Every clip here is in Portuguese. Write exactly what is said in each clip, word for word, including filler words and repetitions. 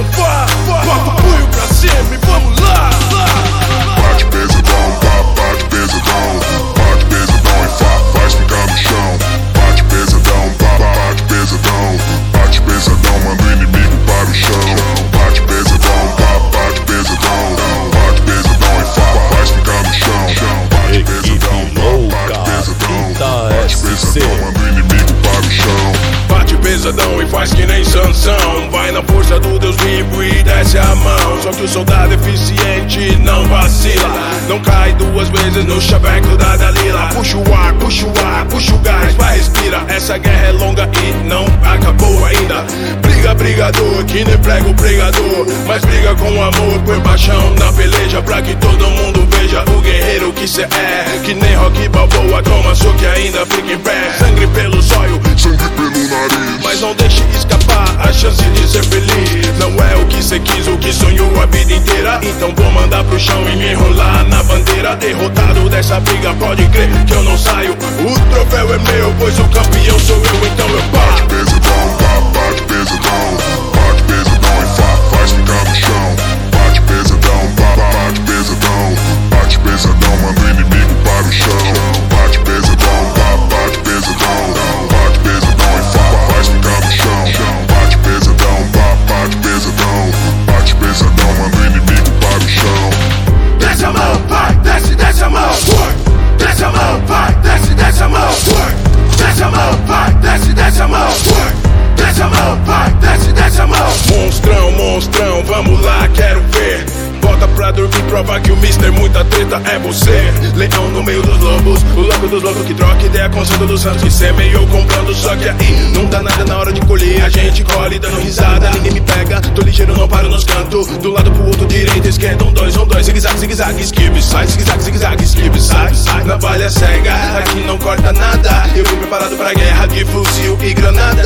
então vá, bota o punho pra cima e vamos lá. Bate pesadão, bate pesadão, bate pesadão e fa faz ficar no chão. Bate pesadão, bate pesadão, bate pesadão, manda o inimigo para o chão. Bate pesadão, bate pesadão, bate pesadão e fa faz ficar no chão. Bate pesadão, bate pesadão, bate pesadão, manda o inimigo para o chão. Bate pesadão e faz que nem Sansão, vai na força do Deus vivo e desce a mão. Só que o soldado eficiente não vacila, não cai duas vezes no chaveco da Dalila. Puxa o ar, puxa o ar, puxa o gás, vai respira. Essa guerra é longa e não acabou ainda. Briga, brigador, que nem prega o pregador, mas briga com amor, por paixão na peleja, pra que todo mundo veja o guerreiro que cê é. Que nem Rocky Balboa, toma soco e ainda fica em pé. Sangue pelo zóio, sangue pelo nariz, mas não deixe escapar a chance de ser feliz. Não é o que cê quis, o que sonhou a vida inteira. Então vou mandar pro chão e me enrolar na bandeira. Derrotado dessa briga, pode crer que eu não saio. O troféu é meu, pois o campeão sou eu, então eu bate bato. pesadão, bate pesadão, bate pesadão e fa faz ficar no chão. Bate pesadão, bate pesadão, bate pesadão, manda o inimigo para o chão. Bate pesadão, bate pesadão, bate pesadão e fa faz ficar no chão. Bate pesadão, bate pesadão, bate pesadão, manda o inimigo para o chão. Desce a mão, vai, desce, desce a mão. Desce a mão, vai, desce, desce a mão. Desce a mão, vai, desce, desce a mão. Desce a mão, vai, desce, desce a mão. Monstrão, monstrão, vamos lá, quero ver. Bota pra dormir, prova que o mister muita treta é você. Leão no meio dos lobos, o louco dos loucos que troca ideia com o santo dos santos que semeou comprando. Só que aí não dá nada na hora de colher, a gente colhe dando risada. Ninguém me pega, tô ligeiro, não paro nos cantos. Do lado pro outro, direita, esquerda, um, dois, um, dois. Zigue-zague, zigue-zague, esquive, sai, zigue-zague, zigue-zague, esquive, sai, sai. Navalha cega, aqui não corta nada. Eu vim preparado pra guerra de fuzil e granada.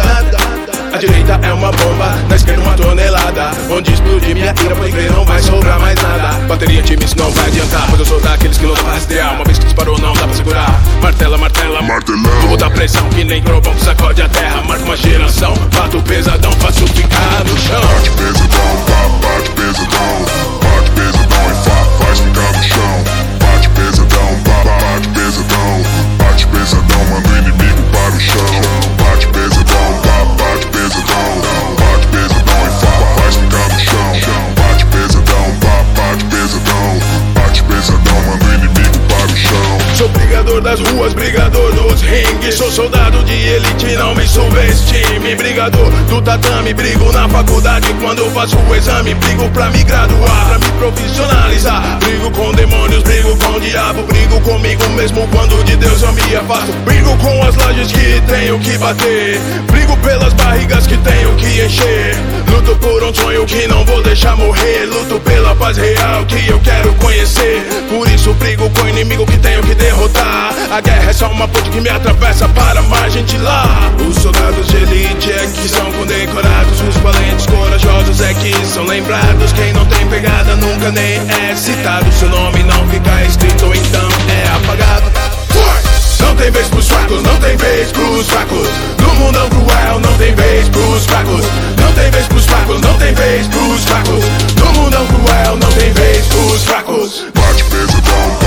A direita é uma bomba, na esquerda uma tonelada. Onde explodir minha ira, pode crer, não vai sobrar mais nada. Bateria time, isso não vai adiantar, pois eu sou daqueles que não dá pra rastrear. Uma vez que disparou, não dá pra segurar. Martela, martela, martelão. Vou botar pressão que nem trovão que sacode a terra. Marca uma geração, bato pesadão, faço ficar no chão. Bate pesadão, bate pesadão, bate pesadão e fa faz ficar no chão. Bate pesadão, bate pesadão, bate pesadão, manda o inimigo para o chão. Bate pesadão, bate pesadão, bate pesadão e fa faz ficar no chão. Bate pesadão, bate pesadão, bate pesadão, manda o inimigo para o chão. Sou brigador das ruas, brigador dos ringues. Sou soldado de elite, não me subestime. Brigador do tatame, brigo na faculdade quando faço o exame. Brigo pra me graduar, pra me profissionalizar. Brigo com demônios, brigo com o diabo. Brigo comigo mesmo quando de Deus eu me afasto. Brigo com as lajes que tenho que bater. Brigo pelas barrigas que tenho que encher. Luto por um sonho que não vou deixar morrer. Luto pela paz real que eu quero conhecer. Por isso brigo com o inimigo que tenho que derrotar. A guerra é só uma ponte que me atravessa para a margem de lá. Os soldados de elite é que são condecorados. Os valentes corajosos é que são lembrados. Quem não tem pegada nunca nem é citado. Seu nome não fica escrito, então é apagado. Não tem vez pros fracos, não tem vez pros fracos. No mundão cruel não tem vez pros fracos. Não tem vez pros fracos, não tem vez pros fracos. No mundão cruel não tem vez pros fracos. Bate pesadão,